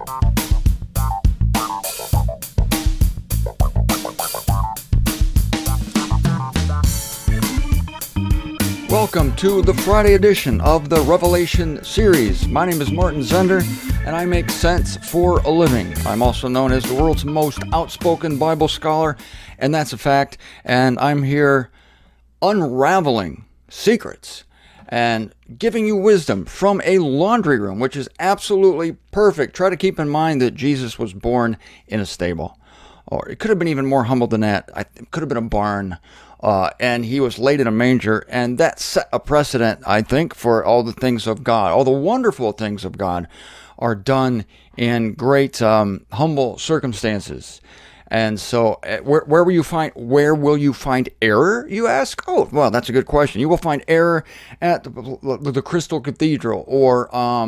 Welcome to the Friday edition of the Revelation series. My name is Martin Zender, and I make sense for a living. I'm also known as the world's most outspoken Bible scholar, and that's a fact. And I'm here unraveling secrets and giving you wisdom from a laundry room, which is absolutely perfect. Try to keep in mind that Jesus was born in a stable. Or it could have been even more humble than that. It could have been a barn. And he was laid in a manger, and that set a precedent, I think, for all the things of God. All the wonderful things of God are done in great humble circumstances. And so where will you find error, you ask? Oh, well, that's a good question. You will find error at the Crystal Cathedral or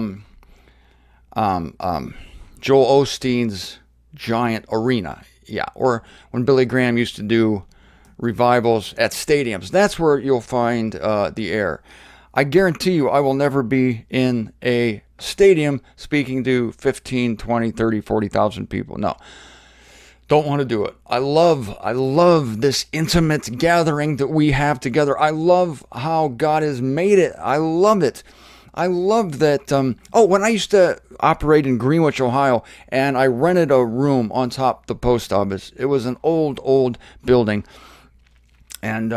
Joel Osteen's giant arena. Yeah, or when Billy Graham used to do revivals at stadiums. That's where you'll find the error. I guarantee you I will never be in a stadium speaking to 15, 20, 30, 40,000 people. No. Don't want to do it. I love this intimate gathering that we have together. I love how God has made it. I love it. I love that. When I used to operate in Greenwich, Ohio, and I rented a room on top of the post office. It was an old building. And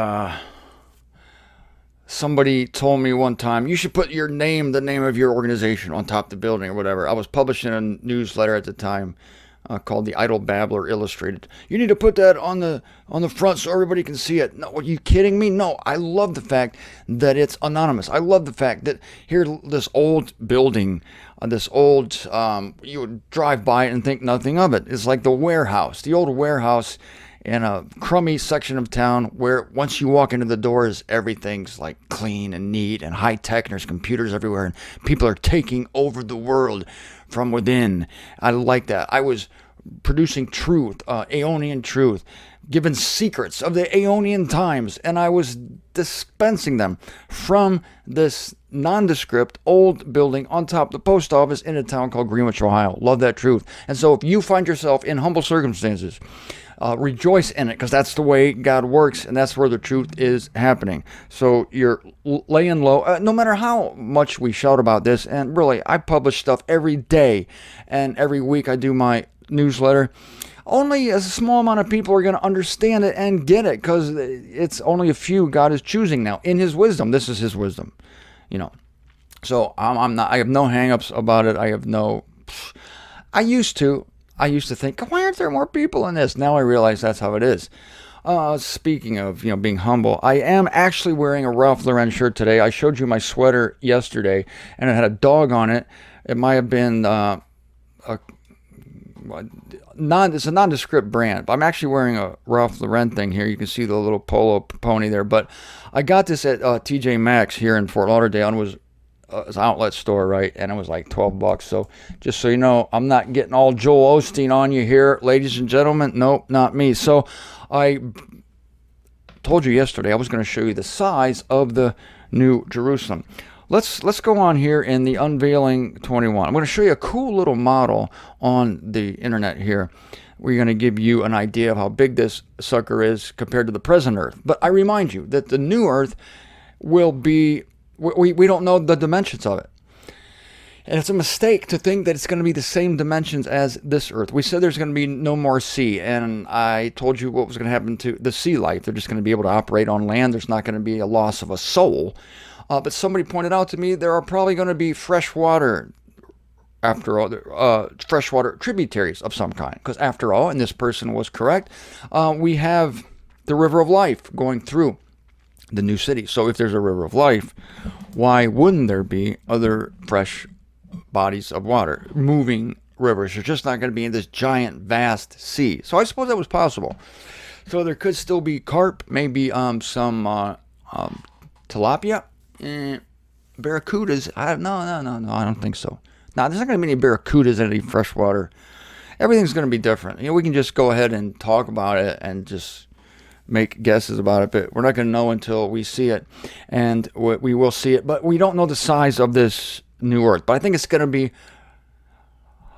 somebody told me one time, you should put the name of your organization on top of the building or whatever. I was publishing a newsletter at the time called The Idle Babbler Illustrated. You need to put that on the front so everybody can see it. No, are you kidding me? No, I love the fact that it's anonymous. I love the fact that here, this old building, you would drive by it and think nothing of it. It's like the old warehouse in a crummy section of town where once you walk into the doors, everything's like clean and neat and high tech, and there's computers everywhere, and people are taking over the world from within. I like that. I was producing truth, Aeonian truth, given secrets of the Aeonian times, and I was dispensing them from this nondescript old building on top of the post office in a town called Greenwich, Ohio. Love that truth. And so if you find yourself in humble circumstances, rejoice in it, because that's the way God works, and that's where the truth is happening. So you're laying low, no matter how much we shout about this. And really, I publish stuff every day, and every week I do my newsletter. Only a small amount of people are going to understand it and get it, because it's only a few God is choosing now in His wisdom. This is His wisdom, So I have no hang-ups about it. I used to think, why aren't there more people in this? Now I realize that's how it is. Speaking of, being humble, I am actually wearing a Ralph Lauren shirt today. I showed you my sweater yesterday, and it had a dog on it. It might have been it's a nondescript brand, but I'm actually wearing a Ralph Lauren thing here. You can see the little polo pony there, but I got this at TJ Maxx here in Fort Lauderdale, and it was an outlet store, right? And it was like $12. So just so you know, I'm not getting all Joel Osteen on you here, ladies and gentlemen. Nope, not me. So I told you yesterday I was going to show you the size of the New Jerusalem. Let's go on here in the Unveiling 21. I'm going to show you a cool little model on the internet here. We're going to give you an idea of how big this sucker is compared to the present Earth. But I remind you that the new Earth will be, we don't know the dimensions of it. And it's a mistake to think that it's going to be the same dimensions as this Earth. We said there's going to be no more sea, and I told you what was going to happen to the sea life. They're just going to be able to operate on land. There's not going to be a loss of a soul. But somebody pointed out to me there are probably going to be freshwater, after all, freshwater tributaries of some kind. Because after all, and this person was correct, we have the river of life going through the new city. So if there's a river of life, why wouldn't there be other fresh bodies of water, moving rivers? They're just not going to be in this giant, vast sea. So I suppose that was possible. So there could still be carp, maybe some tilapia, barracudas. No, I don't think so. Now, there's not going to be any barracudas in any freshwater. Everything's going to be different. We can just go ahead and talk about it and just make guesses about it, but we're not going to know until we see it, and we will see it. But we don't know the size of this new Earth. But I think it's going to be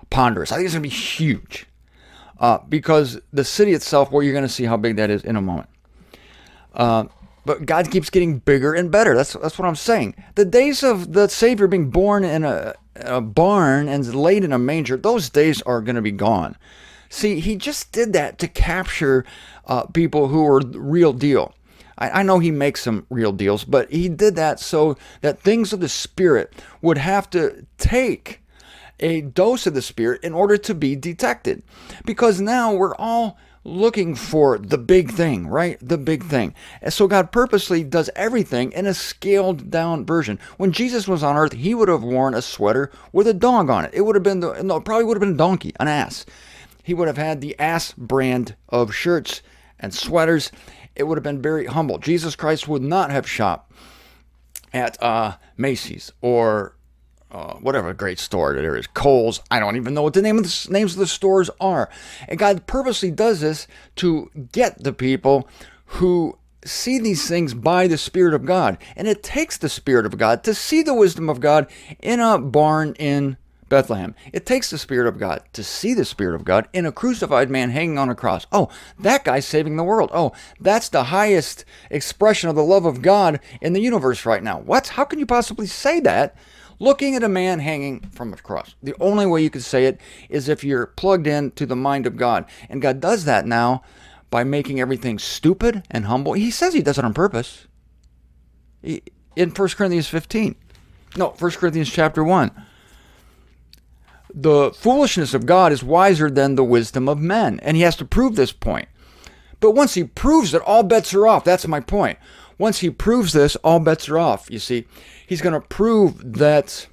ponderous. I think it's going to be huge because the city itself, well, you're going to see how big that is in a moment. But God keeps getting bigger and better. That's what I'm saying. The days of the Savior being born in a barn and laid in a manger, those days are going to be gone. See, he just did that to capture people who were real deal. I know he makes some real deals, but he did that so that things of the Spirit would have to take a dose of the Spirit in order to be detected. Because now we're all looking for the big thing, right? The big thing. And so God purposely does everything in a scaled down version. When Jesus was on earth, he would have worn a sweater with a dog on it. It would have been, probably would have been a donkey, an ass. He would have had the ass brand of shirts and sweaters. It would have been very humble. Jesus Christ would not have shopped at Macy's or whatever great store there is, Kohl's. I don't even know what the names of the stores are. And God purposely does this to get the people who see these things by the Spirit of God. And it takes the Spirit of God to see the wisdom of God in a barn in Bethlehem. It takes the Spirit of God to see the Spirit of God in a crucified man hanging on a cross. Oh, that guy's saving the world. Oh, that's the highest expression of the love of God in the universe right now. What? How can you possibly say that looking at a man hanging from a cross? The only way you could say it is if you're plugged in to the mind of God. And God does that now by making everything stupid and humble. He says he does it on purpose. In 1 Corinthians 15. No, 1 Corinthians chapter 1. The foolishness of God is wiser than the wisdom of men. And he has to prove this point. But once he proves it, all bets are off. That's my point. Once he proves this, all bets are off. You see, he's going to prove that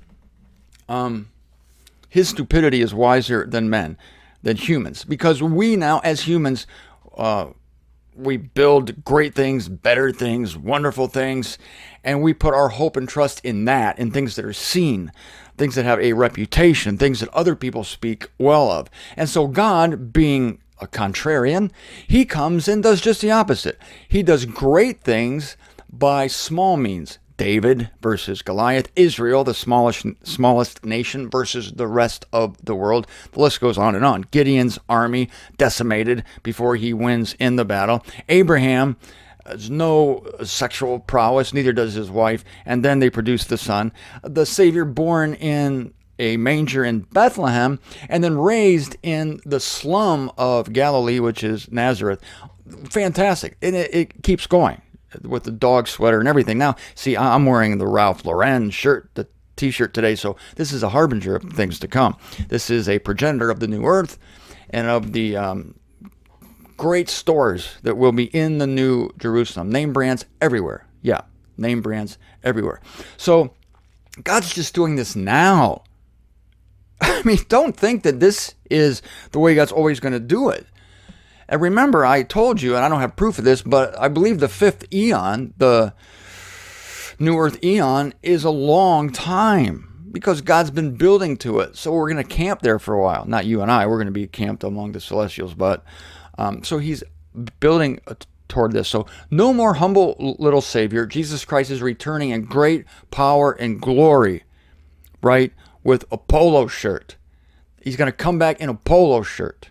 his stupidity is wiser than men, than humans. Because we now, as humans, we build great things, better things, wonderful things, and we put our hope and trust in that, in things that are seen, things that have a reputation, things that other people speak well of. And so God, being a contrarian, he comes and does just the opposite. He does great things by small means. David versus Goliath, Israel, the smallest nation versus the rest of the world. The list goes on and on. Gideon's army decimated before he wins in the battle. Abraham has no sexual prowess, neither does his wife, and then they produce the son. The Savior born in a manger in Bethlehem and then raised in the slum of Galilee, which is Nazareth. Fantastic. And it keeps going with the dog sweater and everything. Now, see, I'm wearing the Ralph Lauren shirt, the t-shirt today, so this is a harbinger of things to come. This is a progenitor of the new earth and of the great stores that will be in the new Jerusalem. Name brands everywhere. Yeah, name brands everywhere. So God's just doing this now. I mean, don't think that this is the way God's always going to do it. And remember, I told you, and I don't have proof of this, but I believe the fifth eon, the new earth eon, is a long time because God's been building to it. So we're going to camp there for a while. Not you and I. We're going to be camped among the celestials. But so he's building toward this. So no more humble little Savior. Jesus Christ is returning in great power and glory, right, with a polo shirt. He's going to come back in a polo shirt.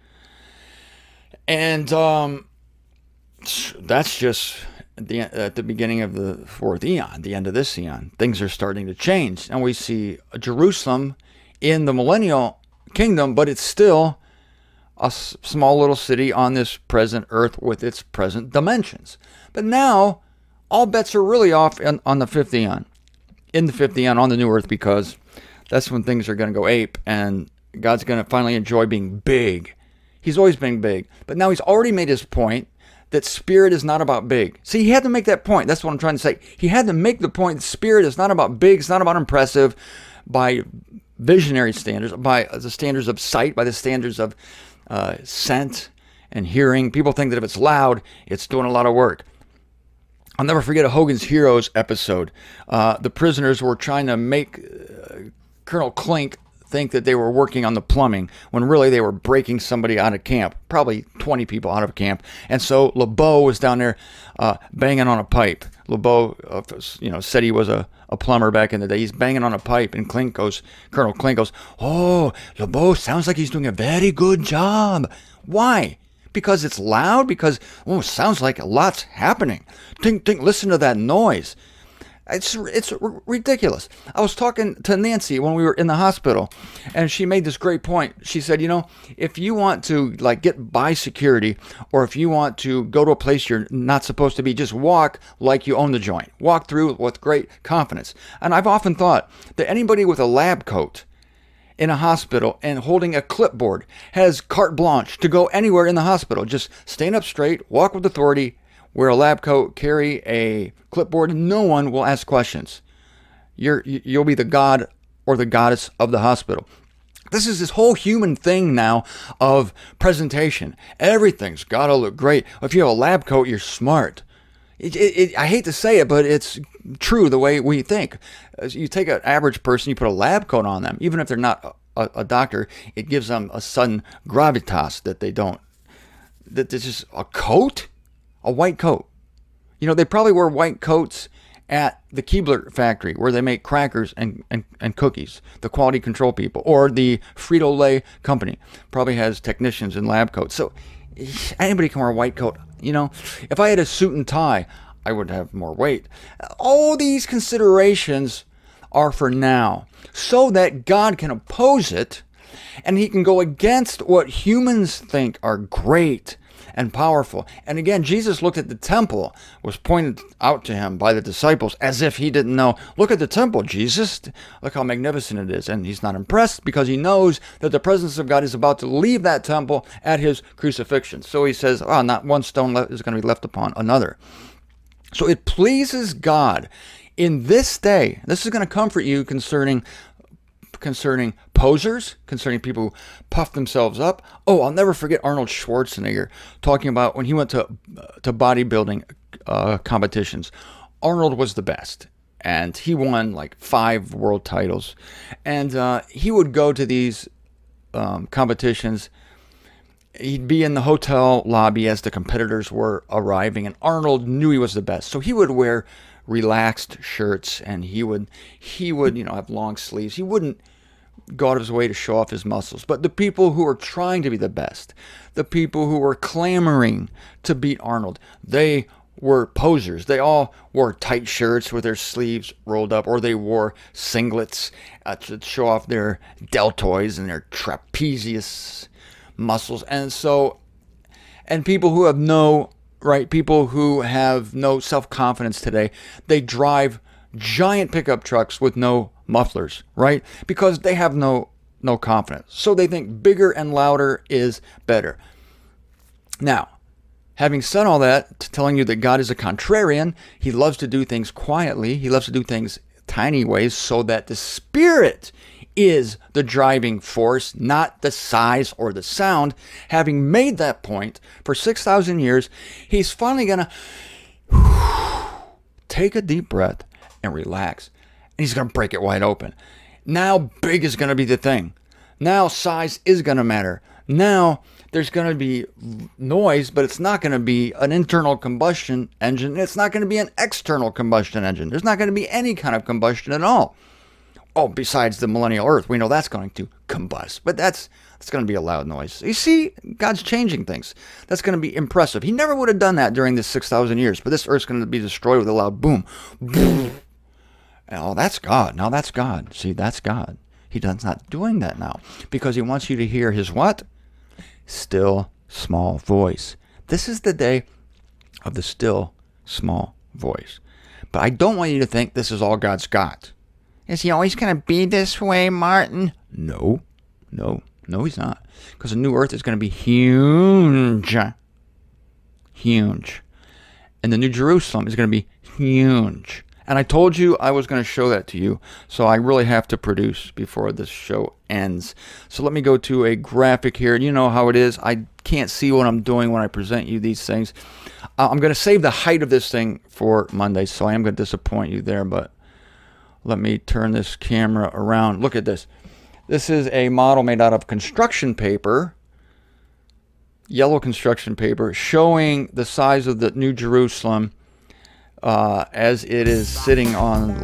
And that's just at the beginning of the fourth eon, the end of this eon. Things are starting to change. And we see Jerusalem in the millennial kingdom, but it's still a small little city on this present earth with its present dimensions. But now, all bets are really off on the fifth eon. In the fifth eon on the new earth, because that's when things are going to go ape and God's going to finally enjoy being big. He's always been big, but now he's already made his point that spirit is not about big. See, he had to make that point. That's what I'm trying to say. He had to make the point that spirit is not about big, it's not about impressive by visionary standards, by the standards of sight, by the standards of scent and hearing. People think that if it's loud, it's doing a lot of work. I'll never forget a Hogan's Heroes episode. The prisoners were trying to make Colonel Klink think that they were working on the plumbing when really they were breaking somebody out of camp, probably 20 people out of camp. And so LeBeau was down there banging on a pipe. LeBeau, said he was a plumber back in the day. He's banging on a pipe, and Colonel Klink goes, "Oh, LeBeau sounds like he's doing a very good job." Why? Because it's loud? Because, it sounds like a lot's happening. Tink, tink, listen to that noise. It's ridiculous. I was talking to Nancy when we were in the hospital, and she made this great point. She said, if you want to get by security, or if you want to go to a place you're not supposed to be, just walk like you own the joint. Walk through with great confidence. And I've often thought that anybody with a lab coat in a hospital and holding a clipboard has carte blanche to go anywhere in the hospital. Just stand up straight, walk with authority, wear a lab coat, carry a clipboard, and no one will ask questions. You'll be the god or the goddess of the hospital. This is this whole human thing now of presentation. Everything's got to look great. If you have a lab coat, you're smart. I hate to say it, but it's true the way we think. You take an average person, you put a lab coat on them, even if they're not a doctor, it gives them a sudden gravitas that they don't. That this is a coat? A white coat. They probably wear white coats at the Keebler factory where they make crackers and cookies, the quality control people, or the Frito-Lay company probably has technicians in lab coats. So anybody can wear a white coat. If I had a suit and tie, I would have more weight. All these considerations are for now, so that God can oppose it and he can go against what humans think are great and powerful. And again, Jesus looked at the temple, was pointed out to him by the disciples as if he didn't know. Look at the temple, Jesus. Look how magnificent it is. And he's not impressed because he knows that the presence of God is about to leave that temple at his crucifixion. So he says, not one stone is going to be left upon another. So it pleases God in this day. This is going to comfort you concerning posers, concerning people who puff themselves up. I'll never forget Arnold Schwarzenegger talking about when he went to bodybuilding competitions. Arnold was the best, and he won 5 world titles. And he would go to these competitions. He'd be in the hotel lobby as the competitors were arriving, and Arnold knew he was the best. So he would wear relaxed shirts, and he would have long sleeves. He wouldn't go out of his way to show off his muscles. But the people who were trying to be the best, the people who were clamoring to beat Arnold, they were posers. They all wore tight shirts with their sleeves rolled up, or they wore singlets to show off their deltoids and their trapezius muscles. And people who have no self-confidence today, they drive giant pickup trucks with no mufflers, right? Because they have no confidence. So they think bigger and louder is better. Now, having said all that, telling you that God is a contrarian, he loves to do things quietly. He loves to do things tiny ways so that the Spirit is the driving force, not the size or the sound. Having made that point for 6,000 years, he's finally going to take a deep breath and relax. And he's going to break it wide open. Now big is going to be the thing. Now size is going to matter. Now there's going to be noise, but it's not going to be an internal combustion engine. It's not going to be an external combustion engine. There's not going to be any kind of combustion at all. Besides the millennial earth, we know that's going to combust. But that's going to be a loud noise. You see, God's changing things. That's going to be impressive. He never would have done that during this 6,000 years. But this earth's going to be destroyed with a loud boom. Boom. That's God. Now that's God. See, that's God. He does not doing that now. Because he wants you to hear his what? Still, small voice. This is the day of the still, small voice. But I don't want you to think this is all God's got. Is he always going to be this way, Martin? No, he's not. Because the new earth is going to be huge. Huge. And the new Jerusalem is going to be huge. And I told you I was going to show that to you. So I really have to produce before this show ends. So let me go to a graphic here. You know how it is. I can't see what I'm doing when I present you these things. I'm going to save the height of this thing for Monday. So I am going to disappoint you there. But let me turn this camera around. Look at this. This is a model made out of construction paper, yellow construction paper, showing the size of the New Jerusalem as it is sitting on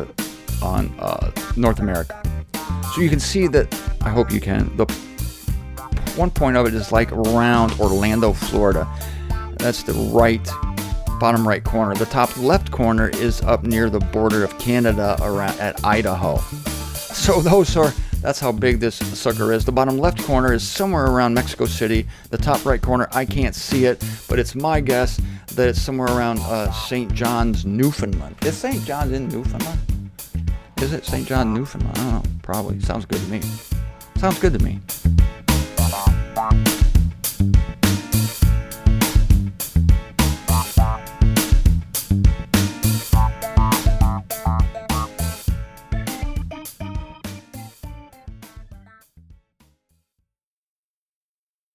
North America. So you can see that. I hope you can. The one point of it is like around Orlando, Florida. That's the bottom right corner. The top left corner is up near the border of Canada, around at Idaho. So that's how big this sucker is. The bottom left corner is somewhere around Mexico City. The top right corner, I can't see it, but it's my guess that it's somewhere around St. John's, Newfoundland. Is St. John's in Newfoundland? Is it St. John, Newfoundland? I don't know. Probably. Sounds good to me.